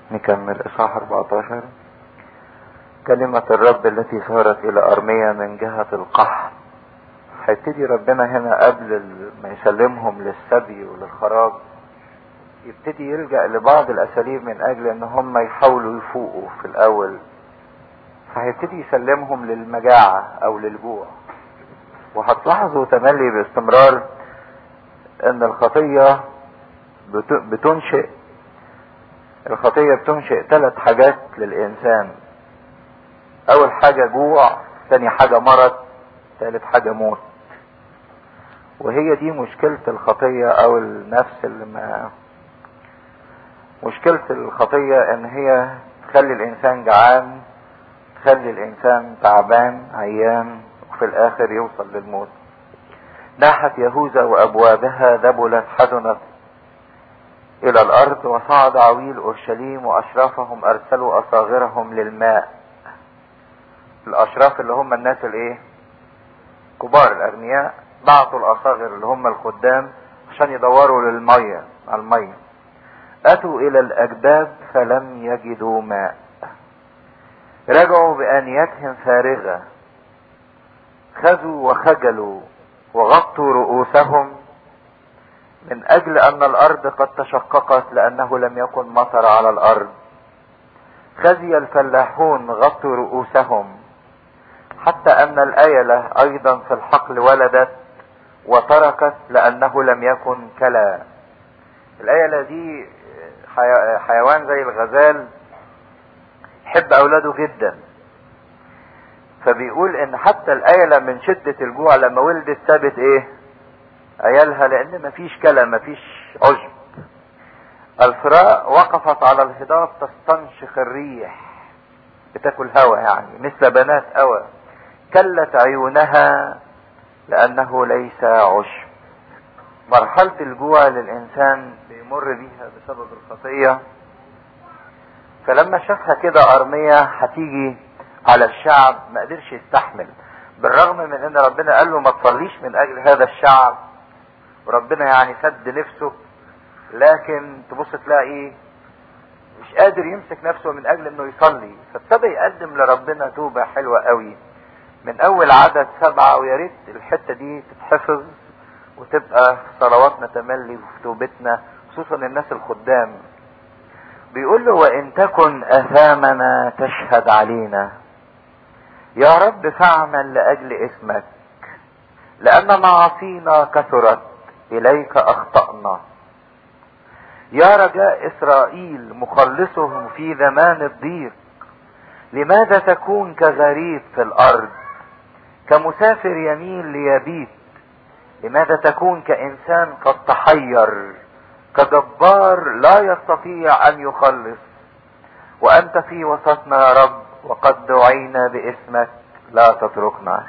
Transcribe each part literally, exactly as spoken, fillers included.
نكمل اصحاح اربعتاشر. كلمة الرب التي صارت الى ارميا من جهة القحط. هيبتدي ربنا هنا قبل ما يسلمهم للسبي وللخراج يبتدي يلجأ لبعض الاساليب من اجل ان هم يحاولوا يفوقوا في الاول. فهيبتدي يسلمهم للمجاعة او للجوع. وهتلاحظوا تملي باستمرار ان الخطية بتنشئ الخطية بتنشئ ثلاث حاجات للإنسان. أول حاجة جوع، ثاني حاجة مرض، ثالث حاجة موت. وهي دي مشكلة الخطية أو النفس اللي ما مشكلة الخطية إن هي تخلي الإنسان جعان، تخلي الإنسان تعبان عيان، وفي الآخر يوصل للموت. ناحت يهوذا وأبوابها دبلت حزنت الى الارض، وصعد عويل اورشليم واشرافهم ارسلوا اصاغرهم للماء. الاشراف اللي هم الناس الايه كبار الاغنياء بعتوا الاصاغر اللي هم الخدام عشان يدوروا للمية على المية. اتوا الى الاجداب فلم يجدوا ماء، رجعوا بانيتهم فارغة، خذوا وخجلوا وغطوا رؤوسهم من اجل ان الارض قد تشققت لانه لم يكن مطر على الارض. خزي الفلاحون غطوا رؤوسهم، حتى ان الايلة ايضا في الحقل ولدت وتركت لانه لم يكن كلا. الايلة دي حيوان زي الغزال يحب اولاده جدا، فبيقول ان حتى الايلة من شدة الجوع لما ولدت سابت ايه عيالها، لان مفيش كلام مفيش عشب. الفراء وقفت على الهضاب تستنشق الريح، بتاكل هوا يعني مثل بنات هوا. كلت عيونها لانه ليس عشب. مرحلة الجوع للانسان بيمر بيها بسبب الخطية. فلما شافها كده ارميا هتيجي على الشعب ما قدرش يستحمل، بالرغم من ان ربنا قال له ما تصليش من اجل هذا الشعب، وربنا يعني سد نفسه، لكن تبص تلاقي مش قادر يمسك نفسه من اجل انه يصلي. فابتدى يقدم لربنا توبة حلوة قوي من اول عدد سبعة. ويا ريت الحتة دي تتحفظ وتبقى في صلواتنا تملي وفي توبتنا، خصوصا الناس الخدام. بيقول له وان تكن اثامنا تشهد علينا يا رب فاعمل لاجل اسمك، لان معاصينا كثرت اليك اخطأنا. يا رجاء اسرائيل مخلصهم في زمان الضيق، لماذا تكون كغريب في الارض، كمسافر يميل ليبيت؟ لماذا تكون كانسان قد تحير، كجبار لا يستطيع ان يخلص؟ وانت في وسطنا يا رب، وقد دعينا باسمك لا تتركنا.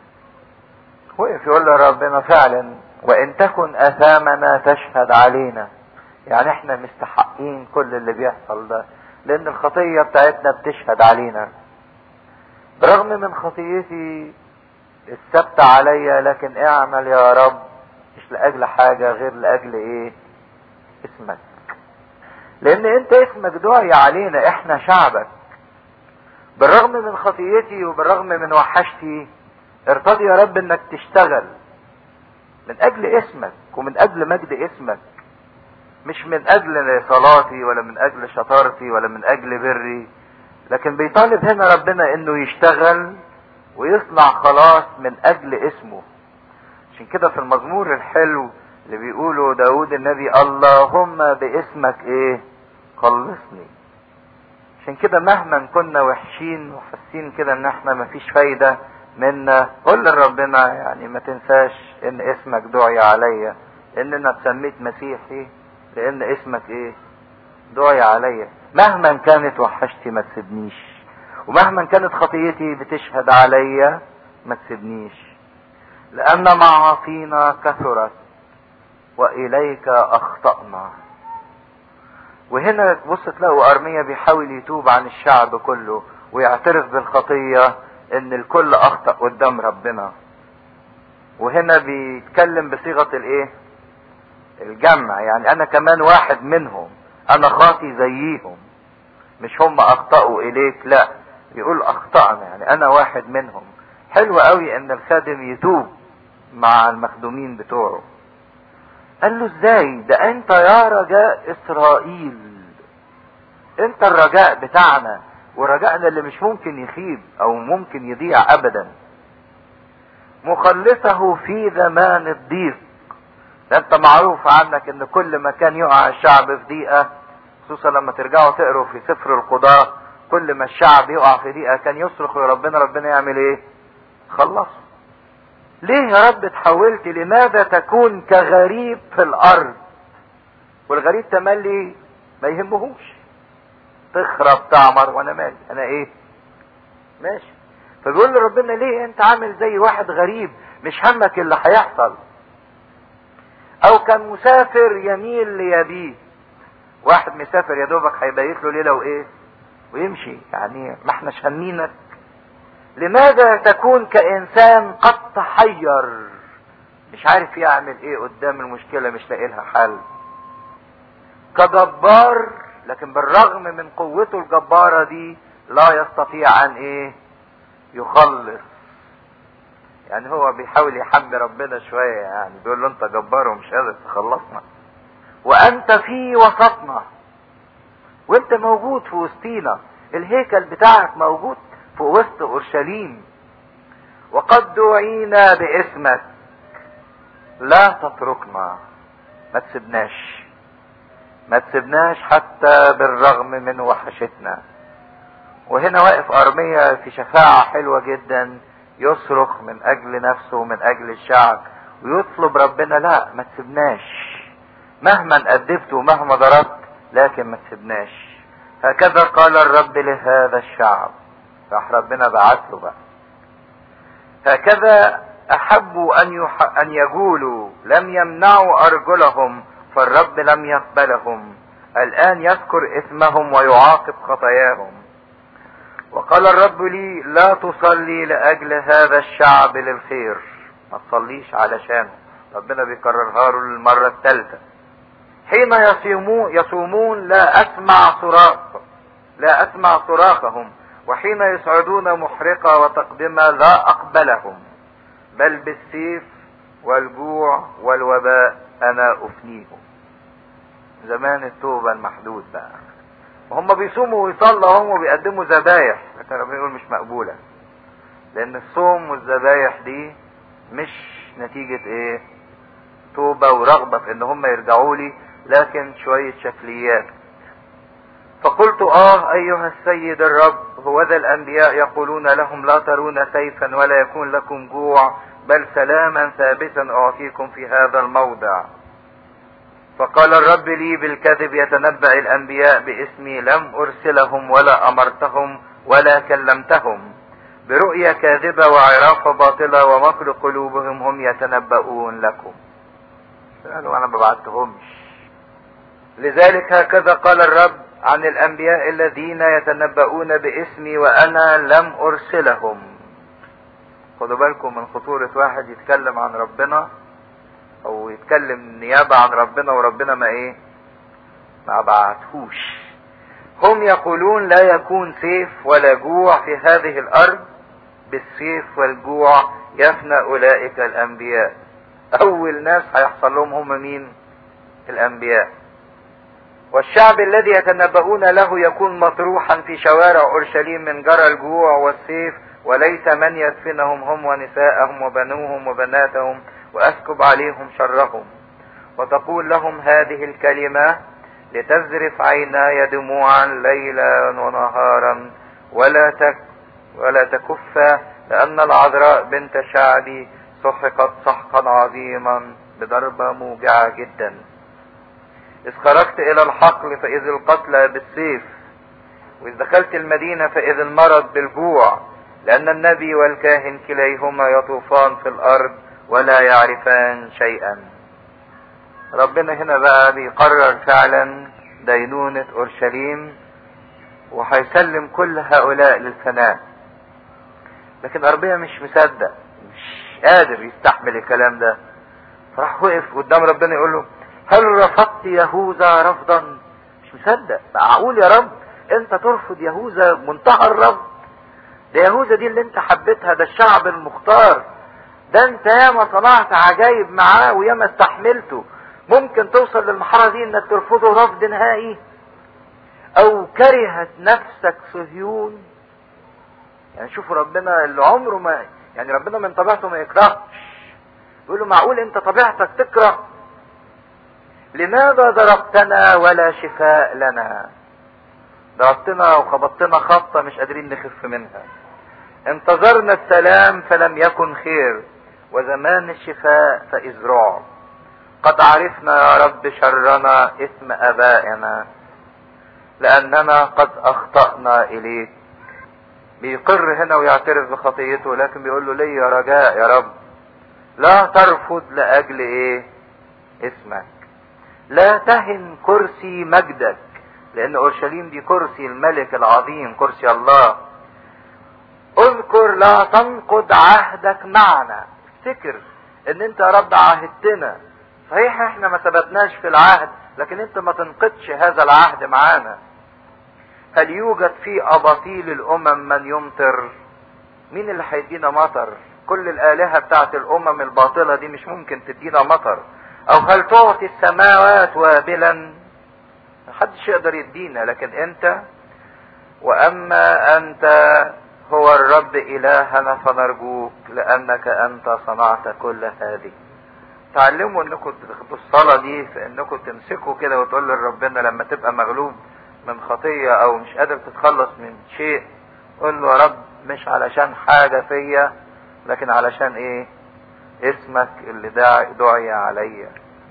وقف يقول له ربنا فعلا وان تكن اثامنا تشهد علينا، يعني احنا مستحقين كل اللي بيحصل ده، لان الخطية بتاعتنا بتشهد علينا. برغم من خطيتي الثبت عليا، لكن اعمل يا رب مش لاجل حاجة غير لاجل ايه؟ اسمك. لان انت اسمك دعي علينا، احنا شعبك. بالرغم من خطيتي وبالرغم من وحشتي ارتضي يا رب انك تشتغل من اجل اسمك ومن اجل مجد اسمك، مش من اجل صلاتي ولا من اجل شطارتي ولا من اجل بري، لكن بيطالب هنا ربنا انه يشتغل ويصنع خلاص من اجل اسمه. عشان كده في المزمور الحلو اللي بيقوله داود النبي اللهم باسمك ايه خلصني. عشان كده مهما كنا وحشين وحاسين كده ان احنا مفيش فايدة منا، قول لربنا يعني ما تنساش ان اسمك دعي عليا، ان انا اتسميت مسيحي لان اسمك ايه دعي عليا. مهما كانت وحشتي ما تسيبنيش، ومهما كانت خطيتي بتشهد عليا ما تسيبنيش، لان معاصينا كثرت واليك اخطأنا. وهنا تبص تلاقوا ارميا بيحاول يتوب عن الشعب كله ويعترف بالخطية ان الكل اخطأ قدام ربنا. وهنا بيتكلم بصيغة الايه الجمع، يعني انا كمان واحد منهم، انا خاطي زيهم. مش هم اخطأوا اليك، لا، يقول اخطأنا، يعني انا واحد منهم. حلو قوي ان الخادم يتوب مع المخدومين بتوعه. قال له ازاي؟ ده انت يا رجاء اسرائيل، انت الرجاء بتاعنا، ورجائنا اللي مش ممكن يخيب او ممكن يضيع ابدا. مخلصه في زمان الضيق. ده انت معروف عنك ان كل ما كان يقع الشعب في ضيقة، خصوصا لما ترجعوا تقروا في سفر القضاء، كل ما الشعب يقع في ضيقة كان يصرخ لربنا، ربنا يعمل ايه؟ خلصه. ليه يا رب تحولت؟ لماذا تكون كغريب في الارض؟ والغريب تملي ما يهمهوش، تخرب تعمر وانا مالي، انا ايه؟ ماشي. فبيقول له ربنا ليه انت عامل زي واحد غريب مش همك اللي هيحصل؟ او كان مسافر يميل ليبيت، واحد مسافر يا دوبك هيبيت له ليله وايه ويمشي، يعني ما احناش همينك. لماذا تكون كانسان قد تحير، مش عارف يعمل ايه قدام المشكله، مش لاقي لها حل. كجبار، لكن بالرغم من قوته الجباره دي لا يستطيع ان ايه؟ يخلص. يعني هو بيحاول يحمي ربنا شويه، يعني بيقول له انت جبار ومش قادر تخلصنا، وانت في وسطنا، وانت موجود في وسطينا، الهيكل بتاعك موجود في وسط اورشليم، وقد دعينا باسمك، لا تتركنا، ما تسيبناش، ما تسيبناش حتى بالرغم من وحشتنا. وهنا واقف ارميا في شفاعة حلوة جدا، يصرخ من اجل نفسه ومن اجل الشعب، ويطلب ربنا لا ما تسيبناش، مهما ادبت ومهما ضربت لكن ما تسيبناش. هكذا قال الرب لهذا الشعب. راح ربنا بعت له بقى، هكذا احبوا ان يح... ان يقولوا لم يمنعوا ارجلهم فالرب لم يقبلهم، الان يذكر اثمهم ويعاقب خطاياهم. وقال الرب لي لا تصلي لاجل هذا الشعب للخير، ما تصليش علشانه. ربنا بيكررها له للمرة الثالثة. حين يصومون يصومون لا اسمع صراخ لا اسمع صراخهم، وحين يصعدون محرقة وتقدمة لا اقبلهم، بل بالسيف والجوع والوباء انا افنيهم. زمان التوبة المحدود بقى، وهم بيصوموا ويصلوا هم وبيقدموا ذبايح، لكن ربنا يقول مش مقبولة، لان الصوم والذبايح دي مش نتيجة ايه؟ توبة ورغبة في ان هم يرجعوا لي، لكن شوية شكليات. فقلت اه ايها السيد الرب، هو ذا الانبياء يقولون لهم لا ترون سيفا ولا يكون لكم جوع، بل سلاما ثابتا اعطيكم في هذا الموضع. فقال الرب لي بالكذب يتنبأ الانبياء باسمي، لم ارسلهم ولا امرتهم ولا كلمتهم، برؤيا كاذبة وعرافة باطلة ومكر قلوبهم هم يتنبؤون لكم. قالوا انا ما بعتهمش. لذلك هكذا قال الرب عن الانبياء الذين يتنبؤون باسمي وانا لم ارسلهم. خدوا بالكم من خطورة واحد يتكلم عن ربنا او يتكلم نيابة عن ربنا وربنا ما ايه؟ ما بعتهوش. هم يقولون لا يكون سيف ولا جوع في هذه الارض، بالسيف والجوع يفنى اولئك الانبياء. اول ناس هيحصل لهم هم مين؟ الانبياء. والشعب الذي يتنبؤون له يكون مطروحا في شوارع اورشليم من جرى الجوع والسيف، وليس من يدفنهم هم ونساءهم وبنوهم وبناتهم، واسكب عليهم شرهم. وتقول لهم هذه الكلمة لتذرف عيناي دموعا ليلا ونهارا، ولا تك ولا تكف، لأن العذراء بنت شعبي سحقت سحقا عظيما بضربة موجعة جدا. إذ خرجت إلى الحقل فإذ القتلى بالسيف، وإذ دخلت المدينة فإذ المرض بالجوع، لأن النبي والكاهن كليهما يطوفان في الأرض ولا يعرفان شيئا. ربنا هنا بقى بيقرر فعلا دينونة أورشليم، وهيسلم كل هؤلاء للفناء. لكن أرميا مش مصدق، مش قادر يستحمل الكلام ده، فراح وقف قدام ربنا يقول له هل رفضت يهوذا رفضا؟ مش مصدق، معقول يا رب انت ترفض يهوذا منتهى الرفض؟ ده يهوذا دي اللي انت حبيتها، ده الشعب المختار، ده انت ياما صنعت عجايب معاه وياما استحملته، ممكن توصل للمرحله دي انك ترفضه رفض نهائي؟ او كرهت نفسك صهيون. يعني شوفوا ربنا اللي عمره ما، يعني ربنا من طبيعته ما يكرهش، يقول له معقول انت طبيعتك تكره؟ لماذا ضربتنا ولا شفاء لنا؟ ضربتنا وخبطتنا خبطة مش قادرين نخف منها. انتظرنا السلام فلم يكن خير، وزمان الشفاء فإذ رعب. قد عرفنا يا رب شرنا اسم ابائنا، لاننا قد اخطأنا اليك. بيقر هنا ويعترف بخطيته، لكن بيقول له ليه يا رجاء يا رب، لا ترفض لاجل ايه؟ اسمك. لا تهن كرسي مجدك، لان اورشليم دي كرسي الملك العظيم، كرسي الله. اذكر لا تنقض عهدك معنا. افتكر ان انت يا رب عاهدتنا، صحيح احنا ما ثبتناش في العهد، لكن انت ما تنقضش هذا العهد معانا. هل يوجد في اباطيل الامم من يمطر؟ مين اللي هيدينا مطر؟ كل الالهة بتاعت الامم الباطلة دي مش ممكن تدينا مطر. او هل تعطي السماوات وابلا؟ محدش يقدر يدينا، لكن انت. واما انت هو الرب الهنا فنرجوك، لانك انت صنعت كل هذه. تعلموا انكم تاخدوا الصلاة دي في انكم تمسكوا كده وتقول لربنا لما تبقى مغلوب من خطية او مش قادر تتخلص من شيء، قول له يا رب مش علشان حاجة فيا، لكن علشان ايه؟ اسمك اللي داعي دعي عليا.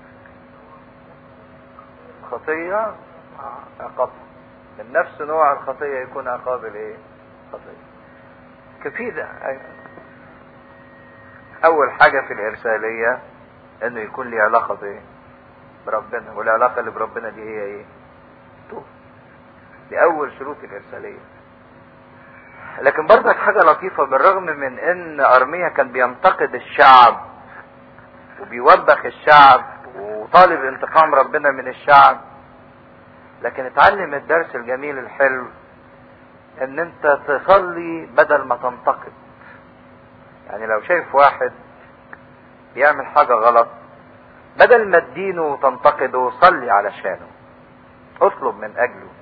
خطية عقاب من نفس نوع الخطية يكون عقاب الايه؟ خطية كفيدة. اول حاجة في الارسالية انه يكون لي علاقة بايه؟ بربنا، والعلاقة اللي بربنا دي هي ايه؟ توب. دي اول شروط الارسالية. لكن برضك حاجة لطيفة، بالرغم من ان ارميا كان بينتقد الشعب وبيوبخ الشعب وطالب انتقام ربنا من الشعب، لكن اتعلم الدرس الجميل الحلو ان انت تصلي بدل ما تنتقد. يعني لو شايف واحد بيعمل حاجة غلط، بدل ما تدينه وتنتقده صلي علشانه، اطلب من اجله.